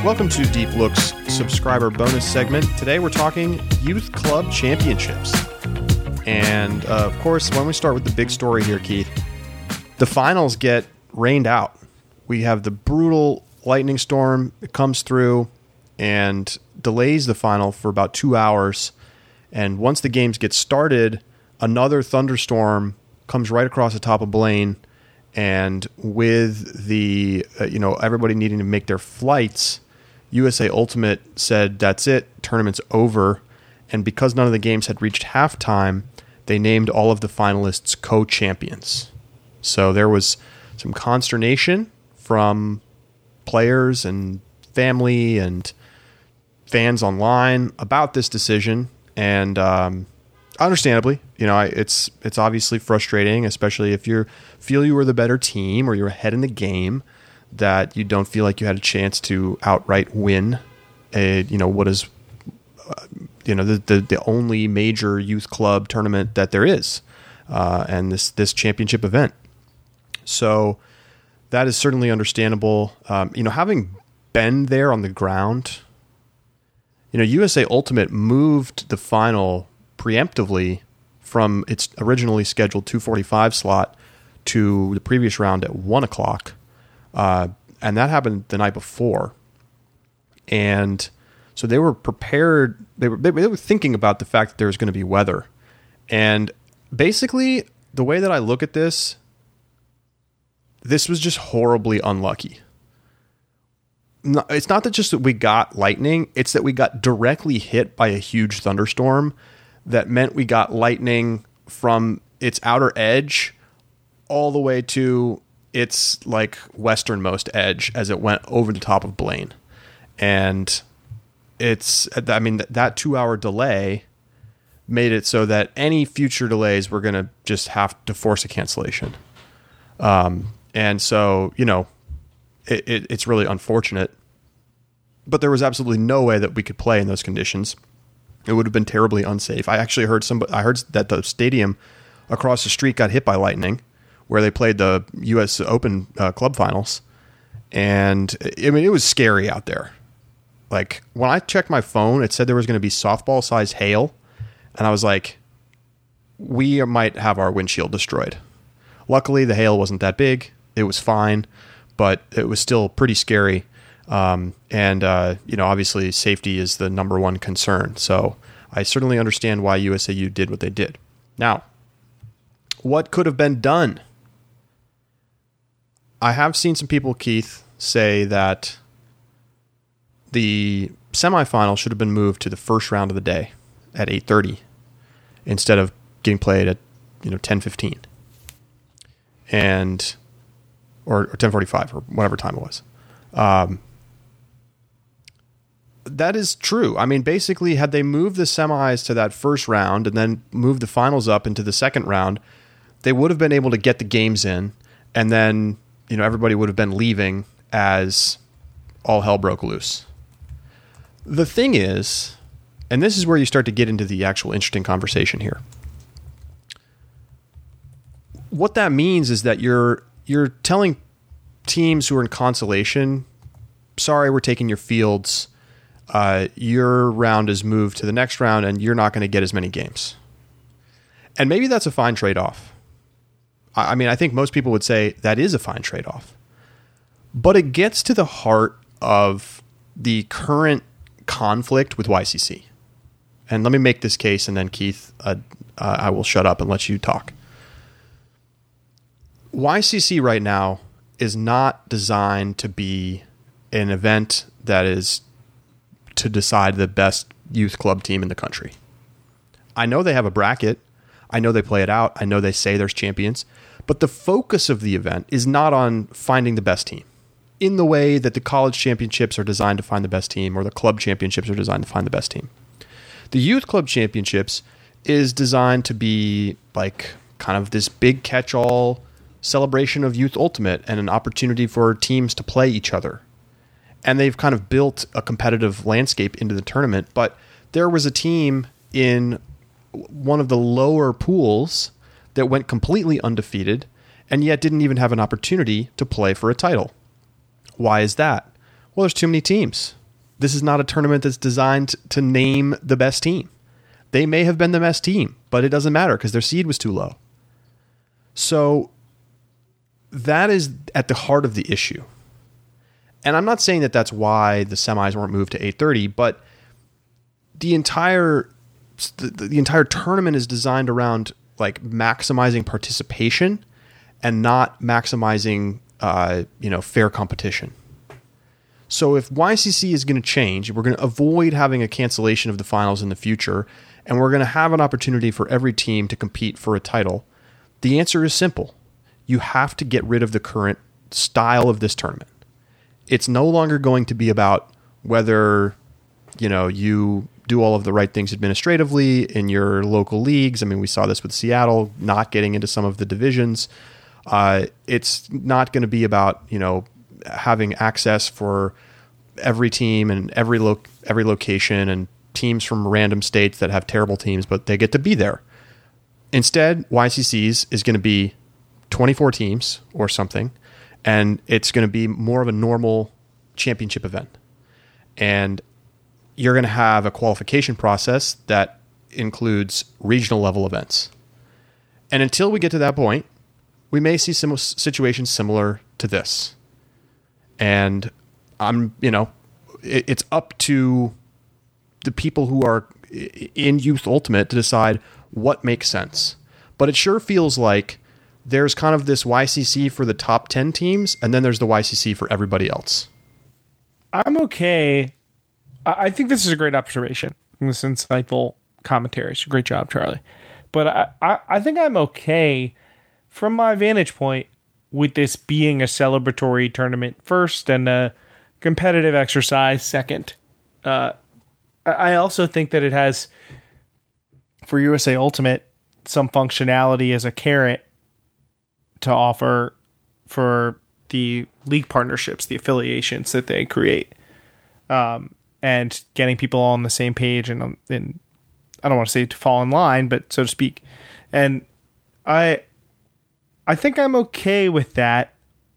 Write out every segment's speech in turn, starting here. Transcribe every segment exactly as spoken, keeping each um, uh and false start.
Welcome to Deep Look's subscriber bonus segment. Today we're talking Youth Club Championships. And uh, of course, when we start with the big story here, Keith, the finals get rained out. We have the brutal lightning storm that comes through and delays the final for about two hours. And once the games get started, another thunderstorm comes right across the top of Blaine. And with the, uh, you know, everybody needing to make their flights, U S A Ultimate said, that's it, tournament's over. And because none of the games had reached halftime, they named all of the finalists co-champions. So there was some consternation from players and family and fans online about this decision. And um, understandably, you know, it's it's obviously frustrating, especially if you feel you were the better team or you're ahead in the game, that you don't feel like you had a chance to outright win a, you know, what is, uh, you know, the, the the only major youth club tournament that there is, uh, and this this championship event. So that is certainly understandable. Um, you know, having been there on the ground, you know, U S A Ultimate moved the final preemptively from its originally scheduled two forty-five slot to the previous round at one o'clock. Uh, and that happened the night before. And so they were prepared. They were, they were thinking about the fact that there was going to be weather. And basically, the way that I look at this, this was just horribly unlucky. No, it's not that just that we got lightning. It's that we got directly hit by a huge thunderstorm that meant we got lightning from its outer edge all the way to its like westernmost edge as it went over the top of Blaine. And it's, I mean, that two hour delay made it so that any future delays were going to just have to force a cancellation. Um, and so, you know, it, it, it's really unfortunate, but there was absolutely no way that we could play in those conditions. It would have been terribly unsafe. I actually heard some, I heard that the stadium across the street got hit by lightning, where they played the U S Open uh, club finals. And I mean, it was scary out there. Like when I checked my phone, it said there was going to be softball size hail. And I was like, we might have our windshield destroyed. Luckily, the hail wasn't that big. It was fine, but it was still pretty scary. Um, and, uh, you know, obviously safety is the number one concern. So I certainly understand why U S A U did what they did. Now, what could have been done? I have seen some people, Keith, say that the semifinal should have been moved to the first round of the day at eight thirty instead of getting played at, you know, ten fifteen and or, or ten forty-five or whatever time it was. Um, that is true. I mean, basically, had they moved the semis to that first round and then moved the finals up into the second round, they would have been able to get the games in, and then, you know, everybody would have been leaving as all hell broke loose. The thing is, and this is where you start to get into the actual interesting conversation here. What that means is that you're you're telling teams who are in consolation, sorry, we're taking your fields. Uh, your round is moved to the next round, and you're not going to get as many games. And maybe that's a fine trade-off. I mean, I think most people would say that is a fine trade-off. But it gets to the heart of the current conflict with Y C C. And let me make this case, and then, Keith, uh, uh, I will shut up and let you talk. Y C C right now is not designed to be an event that is to decide the best youth club team in the country. I know they have a bracket. I know they play it out. I know they say there's champions. But the focus of the event is not on finding the best team in the way that the college championships are designed to find the best team or the club championships are designed to find the best team. The youth club championships is designed to be like kind of this big catch-all celebration of Youth Ultimate and an opportunity for teams to play each other. And they've kind of built a competitive landscape into the tournament. But there was a team in one of the lower pools that went completely undefeated and yet didn't even have an opportunity to play for a title. Why is that? Well, there's too many teams. This is not a tournament that's designed to name the best team. They may have been the best team, but it doesn't matter because their seed was too low. So that is at the heart of the issue. And I'm not saying that that's why the semis weren't moved to eight thirty, but the entire the, the entire tournament is designed around like maximizing participation and not maximizing uh, you know fair competition. So if Y C C is going to change, we're going to avoid having a cancellation of the finals in the future, and we're going to have an opportunity for every team to compete for a title. The answer is simple. You have to get rid of the current style of this tournament. It's no longer going to be about whether, you know, you do all of the right things administratively in your local leagues. I mean, we saw this with Seattle not getting into some of the divisions. Uh, it's not going to be about, you know, having access for every team and every lo- every location and teams from random states that have terrible teams, but they get to be there. Instead, Y C C's is going to be twenty-four teams or something, and it's going to be more of a normal championship event. And you're going to have a qualification process that includes regional level events. And until we get to that point, we may see some situations similar to this. And I'm, you know, it, it's up to the people who are in Youth Ultimate to decide what makes sense. But it sure feels like there's kind of this Y C C for the top ten teams, and then there's the Y C C for everybody else. I'm okay. I think this is a great observation. This insightful commentary. Great job, Charlie. But I, I, I think I'm okay from my vantage point with this being a celebratory tournament first and a competitive exercise second. Uh, I also think that it has, for U S A Ultimate, some functionality as a carrot to offer for the league partnerships, the affiliations that they create, um, and getting people all on the same page and, and I don't want to say to fall in line, but so to speak. And I... I think I'm okay with that.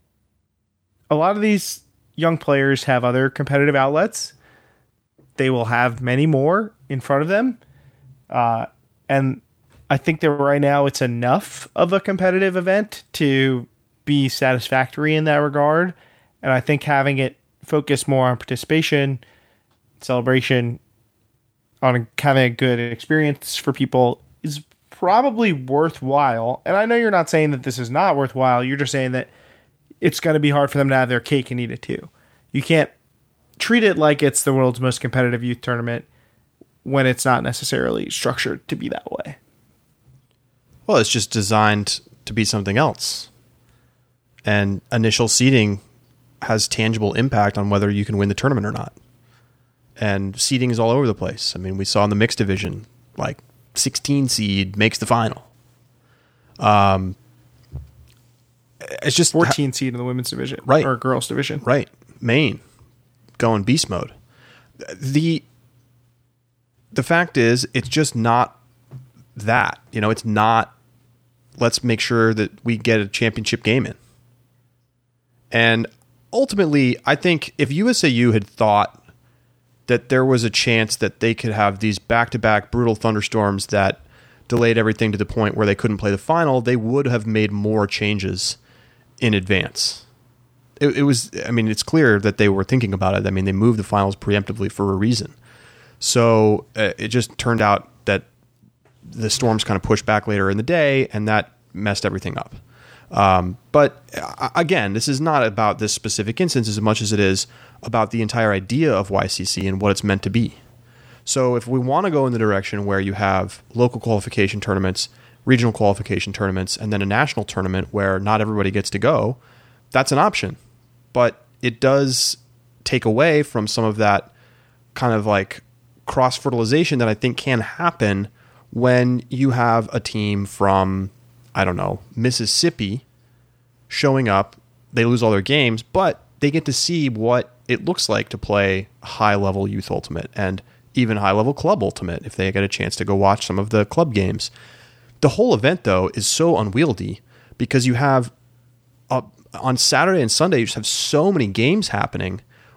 A lot of these young players have other competitive outlets. They will have many more in front of them. Uh, and I think that right now it's enough of a competitive event to be satisfactory in that regard. And I think having it focus more on participation, celebration, on having a good experience for people is probably worthwhile. And I know you're not saying that this is not worthwhile. You're just saying that it's going to be hard for them to have their cake and eat it too. You can't treat it like it's the world's most competitive youth tournament when it's not necessarily structured to be that way. Well, it's just designed to be something else. And initial seeding has tangible impact on whether you can win the tournament or not. And seeding is all over the place. I mean, we saw in the mixed division, like, sixteen seed makes the final. Um, it's just fourteen seed in the women's division, right? Or girls division, right? Maine going beast mode. The the fact is, it's just not that. You know, it's not. Let's make sure that we get a championship game in. And ultimately, I think if U S A U had thought that there was a chance that they could have these back-to-back brutal thunderstorms that delayed everything to the point where they couldn't play the final, they would have made more changes in advance. It, it was, I mean, it's clear that they were thinking about it. I mean, they moved the finals preemptively for a reason. So uh, it just turned out that the storms kind of pushed back later in the day, and that messed everything up. Um, but uh, again, this is not about this specific instance as much as it is about the entire idea of Y C C and what it's meant to be. So if we want to go in the direction where you have local qualification tournaments, regional qualification tournaments, and then a national tournament where not everybody gets to go, that's an option. But it does take away from some of that kind of like cross-fertilization that I think can happen when you have a team from, I don't know, Mississippi showing up. They lose all their games, but they get to see what it looks like to play high-level Youth Ultimate and even high-level Club Ultimate if they get a chance to go watch some of the club games. The whole event, though, is so unwieldy because you have, uh, on Saturday and Sunday, you just have so many games happening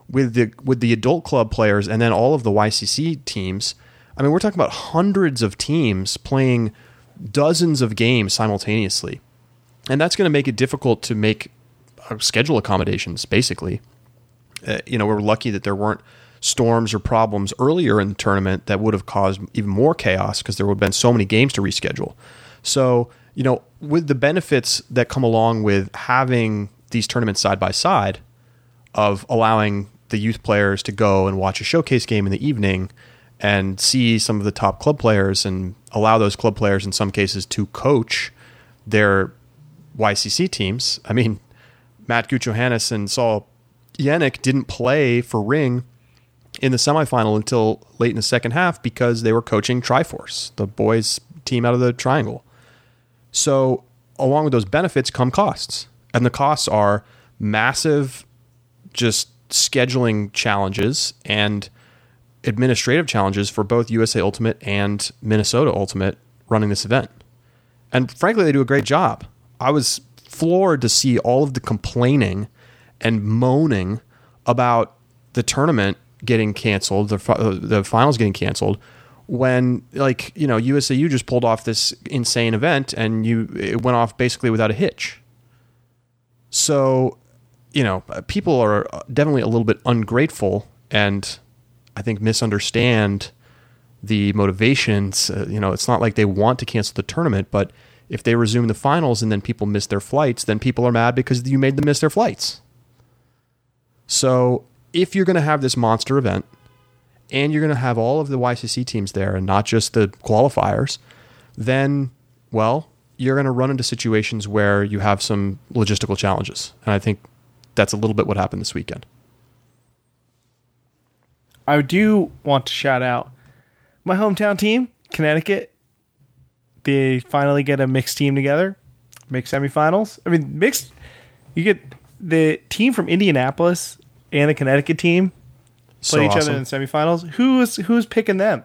with the with the adult club players and then all of the Y C C teams. I mean, we're talking about hundreds of teams playing dozens of games simultaneously. And that's going to make it difficult to make uh, schedule accommodations, basically. Uh, you know, we're lucky that there weren't storms or problems earlier in the tournament that would have caused even more chaos because there would have been so many games to reschedule. So, you know, with the benefits that come along with having these tournaments side by side, of allowing the youth players to go and watch a showcase game in the evening and see some of the top club players and allow those club players in some cases to coach their Y C C teams. I mean, Matt Guccijohannes and Saul Yannick didn't play for Ring in the semifinal until late in the second half because they were coaching Triforce, the boys team out of the Triangle. So along with those benefits come costs. And the costs are massive just scheduling challenges and administrative challenges for both U S A Ultimate and Minnesota Ultimate running this event. And frankly, they do a great job. I was floored to see all of the complaining and moaning about the tournament getting canceled, the the finals getting canceled, when, like, you know, U S A U just pulled off this insane event and you it went off basically without a hitch. So, you know, people are definitely a little bit ungrateful and I think misunderstand the motivations. Uh, you know, it's not like they want to cancel the tournament, but if they resume the finals and then people miss their flights, then people are mad because you made them miss their flights. So if you're going to have this monster event and you're going to have all of the Y C C teams there and not just the qualifiers, then, well, you're going to run into situations where you have some logistical challenges. And I think that's a little bit what happened this weekend. I do want to shout out my hometown team, Connecticut. They finally get a mixed team together, mixed semifinals. I mean, mixed, you get the team from Indianapolis and the Connecticut team play So each awesome. other in semifinals. Who's who's picking them?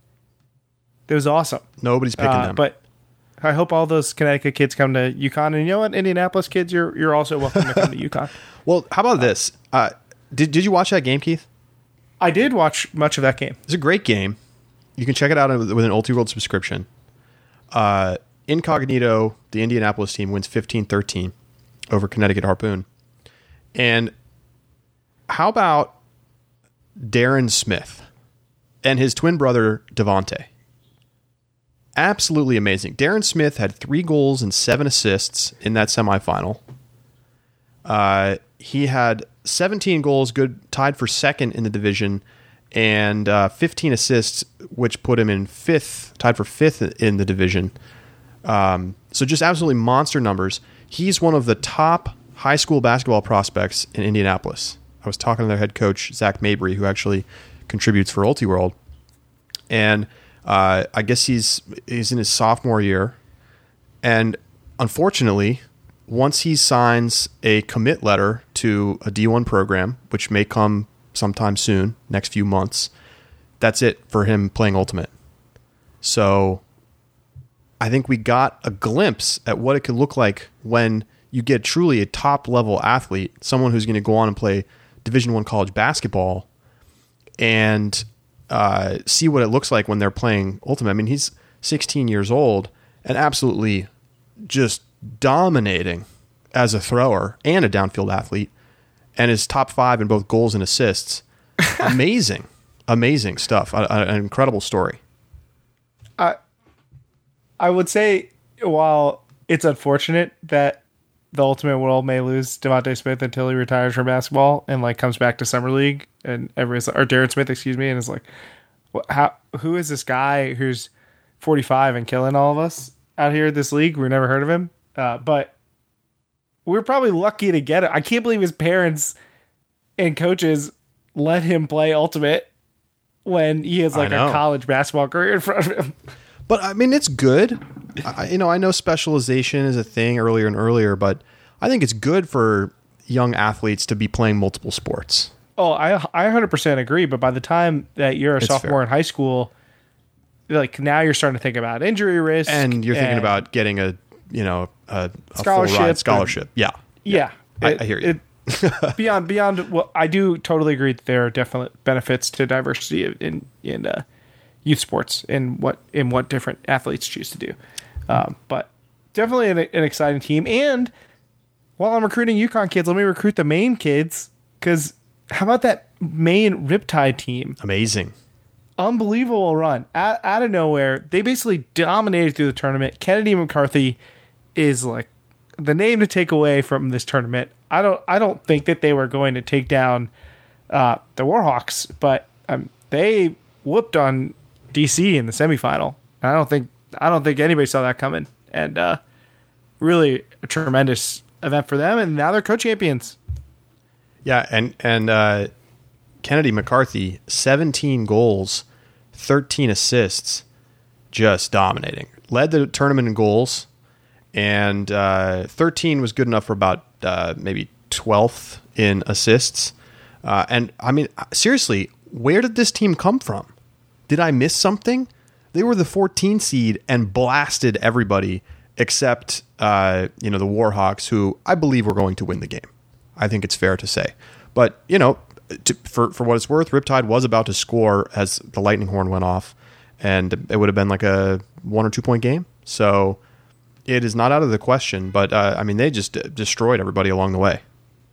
It was awesome. Nobody's picking Uh, them. But I hope all those Connecticut kids come to UConn. And you know what, Indianapolis kids, you're you're also welcome to come to UConn. Well, how about this? Uh, did did you watch that game, Keith? I did watch much of that game. It's a great game. You can check it out with an Ultiworld subscription. Uh, Incognito, the Indianapolis team, wins fifteen thirteen over Connecticut Harpoon. And how about Darren Smith and his twin brother, Devontae? Absolutely amazing. Darren Smith had three goals and seven assists in that semifinal. Uh, he had seventeen goals, good, tied for second in the division, and uh, fifteen assists, which put him in fifth, tied for fifth in the division. Um, so just absolutely monster numbers. He's one of the top high school basketball prospects in Indianapolis. I was talking to their head coach, Zach Mabry, who actually contributes for Ultiworld. And uh, I guess he's he's in his sophomore year. And unfortunately, once he signs a commit letter to a D one program, which may come sometime soon, next few months, that's it for him playing Ultimate. So I think we got a glimpse at what it could look like when you get truly a top-level athlete, someone who's going to go on and play Division One college basketball, and uh, see what it looks like when they're playing Ultimate. I mean, he's sixteen years old and absolutely just dominating as a thrower and a downfield athlete, and is top five in both goals and assists. Amazing, amazing stuff. A, a, an incredible story. I I would say, while it's unfortunate that the Ultimate World may lose Devontae Smith until he retires from basketball and like comes back to Summer League, and everyone's like, or Darren Smith, excuse me, and is like, what, how? Who is this guy who's forty-five and killing all of us out here in this league? We've never heard of him, uh, but we're probably lucky to get it. I can't believe his parents and coaches let him play Ultimate when he has like a college basketball career in front of him. But I mean, it's good. I, you know, I know specialization is a thing earlier and earlier, but I think it's good for young athletes to be playing multiple sports. Oh, I I one hundred percent agree. But by the time that you're a It's sophomore fair. in high school, like now you're starting to think about injury risk, And you're thinking and- about getting a, you know, a, a Scholarship full ride and- scholarship. Yeah. yeah. I- It- I hear you. It, beyond beyond well, I do totally agree that there are definite benefits to diversity in in uh, youth sports in what in what different athletes choose to do. Um, but definitely an, an exciting team. And while I'm recruiting UConn kids, let me recruit the Maine kids, because how about that Maine Riptide team? Amazing. Unbelievable run. Out, out of nowhere, they basically dominated through the tournament. Kennedy McCarthy is like the name to take away from this tournament. I don't I don't think that they were going to take down uh, the Warhawks, but um, they whooped on D C in the semifinal. I don't think I don't think anybody saw that coming. And uh, really a tremendous event for them, and now they're co-champions. Yeah, and and uh, Kennedy McCarthy, seventeen goals, thirteen assists, just dominating. Led the tournament in goals, and uh, thirteen was good enough for about uh, maybe twelfth in assists. Uh, and, I mean, seriously, where did this team come from? Did I miss something? They were the fourteen seed and blasted everybody except, uh, you know, the Warhawks, who I believe were going to win the game. I think it's fair to say. But, you know, to, for for what it's worth, Riptide was about to score as the lightning horn went off, and it would have been like a one or two point game. So it is not out of the question. But, uh, I mean, they just destroyed everybody along the way.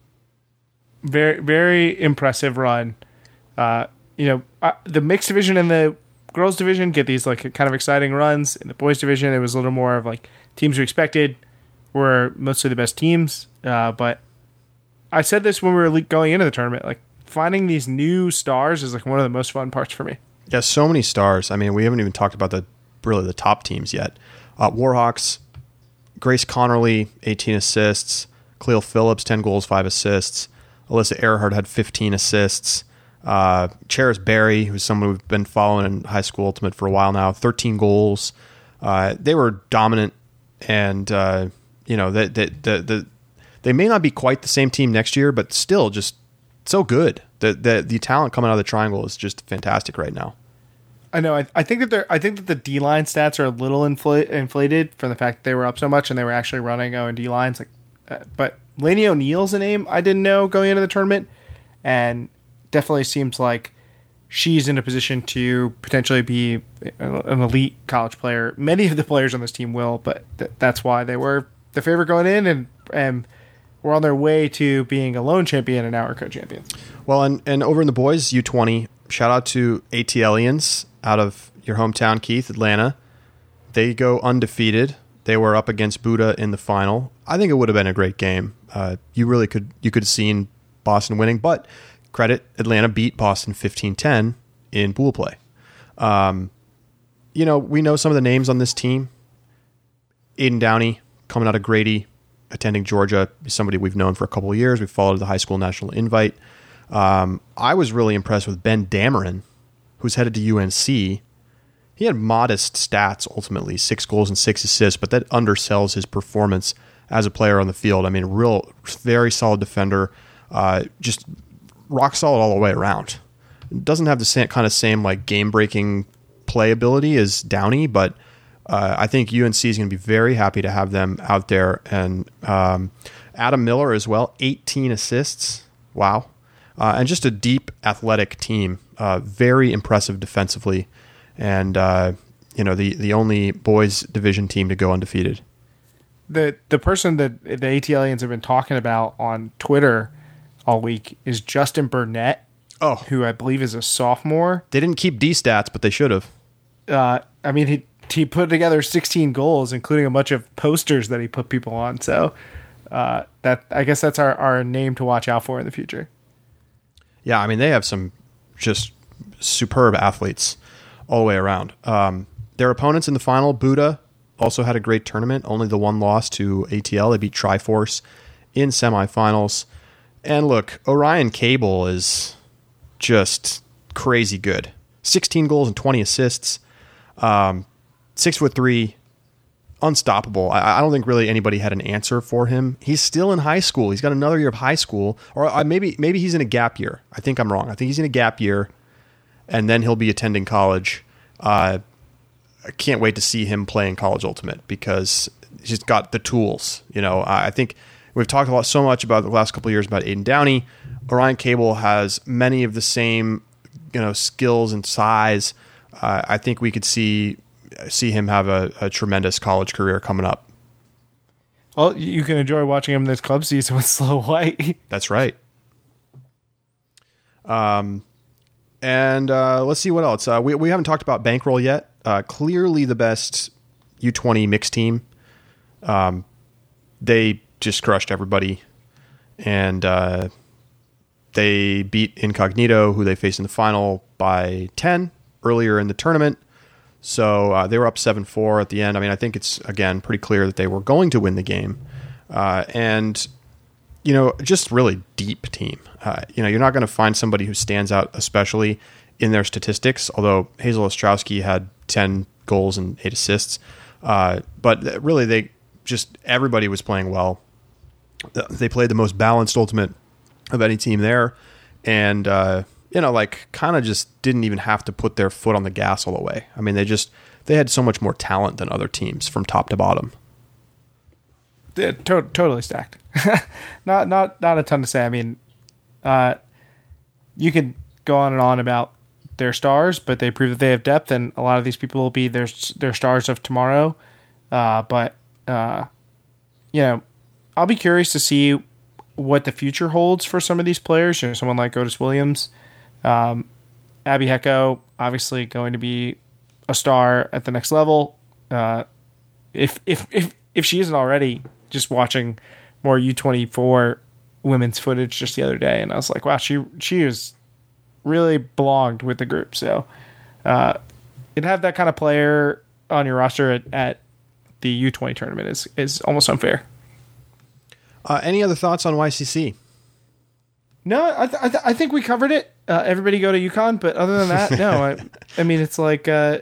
Very, very impressive run. Uh, you know, uh, the mixed division and the girls division get these like kind of exciting runs. In the boys division, it was a little more of like teams we expected were mostly the best teams. Uh, but I said this when we were going into the tournament, like finding these new stars is like one of the most fun parts for me. Yeah, so many stars. I mean, we haven't even talked about the really the top teams yet. Uh, Warhawks, Grace Connerly, eighteen assists. Cleo Phillips, ten goals, five assists. Alyssa Earhart had fifteen assists. Uh, Cheris Berry, who's someone we've been following in high school ultimate for a while now, thirteen goals. Uh, they were dominant, and uh, you know the, the the the they may not be quite the same team next year, but still just so good. The the the talent coming out of the triangle is just fantastic right now. I know. I, I think that they're. I think that the D line stats are a little infl- inflated from the fact that they were up so much and they were actually running O and D lines. Like, uh, but Lainey O'Neal's a name I didn't know going into the tournament, and definitely seems like she's in a position to potentially be an elite college player. Many of the players on this team will, but th- that's why they were the favorite going in, and and were on their way to being a lone champion and now are co-champions. Well, and, and over in the boys U twenty, shout out to ATLians out of your hometown, Keith, Atlanta. They go undefeated. They were up against Buda in the final. I think it would have been a great game. Uh, you really could you could have seen Boston winning, but credit, Atlanta beat Boston fifteen ten in pool play. Um, you know, we know some of the names on this team. Aiden Downey, coming out of Grady, attending Georgia, is somebody we've known for a couple of years. We followed the high school national invite. Um, I was really impressed with Ben Dameron, who's headed to U N C. He had modest stats, ultimately, six goals and six assists, but that undersells his performance as a player on the field. I mean, real, very solid defender, uh, just rock solid all the way around. Doesn't have the same kind of same like game-breaking play ability as Downey, but uh, I think U N C is going to be very happy to have them out there. And um, Adam Miller as well, eighteen assists. Wow. Uh, and just a deep athletic team, uh, very impressive defensively, and uh, you know the the only boys division team to go undefeated. The the person that the ATLians have been talking about on Twitter all week is Justin Burnett, oh, who I believe is a sophomore. They didn't keep D stats, but they should have. Uh, I mean, he he put together sixteen goals, including a bunch of posters that he put people on. So uh, that I guess that's our, our name to watch out for in the future. Yeah, I mean, they have some just superb athletes all the way around. Um, their opponents in the final, Buda, also had a great tournament. Only the one loss to A T L. They beat Triforce in semifinals. And look, Orion Cable is just crazy good. sixteen goals and twenty assists. Um, six foot three. Unstoppable. I, I don't think really anybody had an answer for him. He's still in high school. He's got another year of high school, or uh, maybe maybe he's in a gap year. I think I'm wrong. I think he's in a gap year, and then he'll be attending college. Uh, I can't wait to see him play in College Ultimate because he's got the tools. You know, I think We've talked a lot so much about the last couple of years about Aiden Downey. Orion Cable has many of the same, you know, skills and size. Uh, I think we could see see him have a, a tremendous college career coming up. Well, you can enjoy watching him this club season with Slow White. That's right. Um, and uh, let's see what else. Uh, we we haven't talked about Bankroll yet. Uh, clearly the best U twenty mixed team. Um, they just crushed everybody, and uh, they beat Incognito, who they faced in the final, by ten earlier in the tournament. So uh, they were up seven four at the end. I mean, I think it's, again, pretty clear that they were going to win the game. Uh, and, you know, just really deep team. Uh, you know, you're not going to find somebody who stands out, especially in their statistics, although Hazel Ostrowski had ten goals and eight assists. Uh, but really, they just, everybody was playing well. They played the most balanced ultimate of any team there. And, uh, you know, like, kind of just didn't even have to put their foot on the gas all the way. I mean, they just, they had so much more talent than other teams from top to bottom. Yeah, to- totally stacked. not, not, not a ton to say. I mean, uh, you could go on and on about their stars, but they prove that they have depth, and a lot of these people will be their, their stars of tomorrow. Uh, but, uh, you know, I'll be curious to see what the future holds for some of these players. You know, someone like Otis Williams. Um, Abby Hecko, obviously going to be a star at the next level. Uh, if if if if she isn't already, just watching more U twenty-four women's footage just the other day, and I was like, wow, she she is really belonged with the group. So, uh, to have that kind of player on your roster at, at the U twenty tournament is is almost unfair. Uh, any other thoughts on Y C C? No, I th- I, th- I think we covered it. Uh, everybody go to UConn, but other than that, no. I, I mean, it's like uh,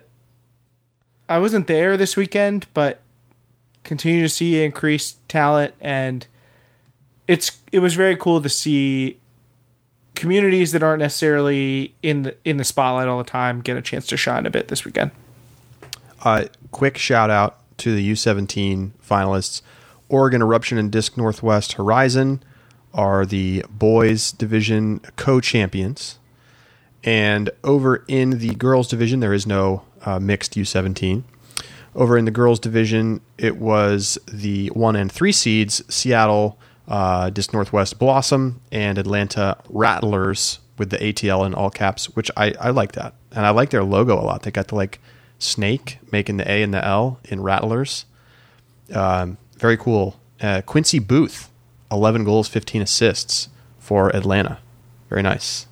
I wasn't there this weekend, but continue to see increased talent, and it's it was very cool to see communities that aren't necessarily in the in the spotlight all the time get a chance to shine a bit this weekend. Uh, quick shout out to the U seventeen finalists. Oregon Eruption and Disc Northwest Horizon are the boys division co-champions. And over in the girls division, there is no uh, mixed U seventeen. Over in the girls division, it was the one and three seeds, Seattle, uh, Disc Northwest Blossom, and Atlanta Rattlers with the A T L in all caps, which I, I like that. And I like their logo a lot. They got the like snake making the A and the L in Rattlers. Um, very cool. Uh, Quincy Booth, eleven goals, fifteen assists for Atlanta. Very nice.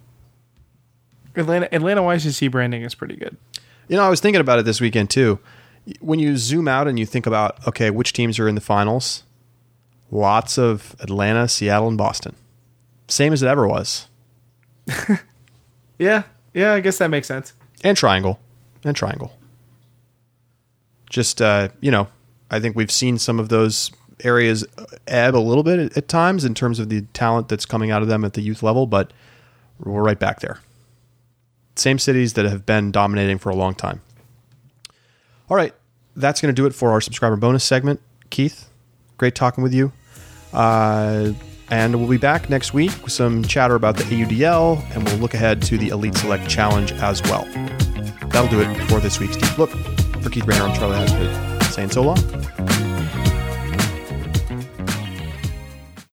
Atlanta Atlanta Y C C branding is pretty good. You know, I was thinking about it this weekend too. When you zoom out and you think about, okay, which teams are in the finals? Lots of Atlanta, Seattle, and Boston. Same as it ever was. yeah. Yeah, I guess that makes sense. And Triangle. And Triangle. Just, uh, you know, I think we've seen some of those areas ebb a little bit at, at times in terms of the talent that's coming out of them at the youth level, but we're right back there. Same cities that have been dominating for a long time. All right, that's going to do it for our subscriber bonus segment. Keith, great talking with you. Uh, and we'll be back next week with some chatter about the A U D L, and we'll look ahead to the Elite Select Challenge as well. That'll do it for this week's Deep Look. For Keith Rayner, I'm Charlie Hasgood, saying so long.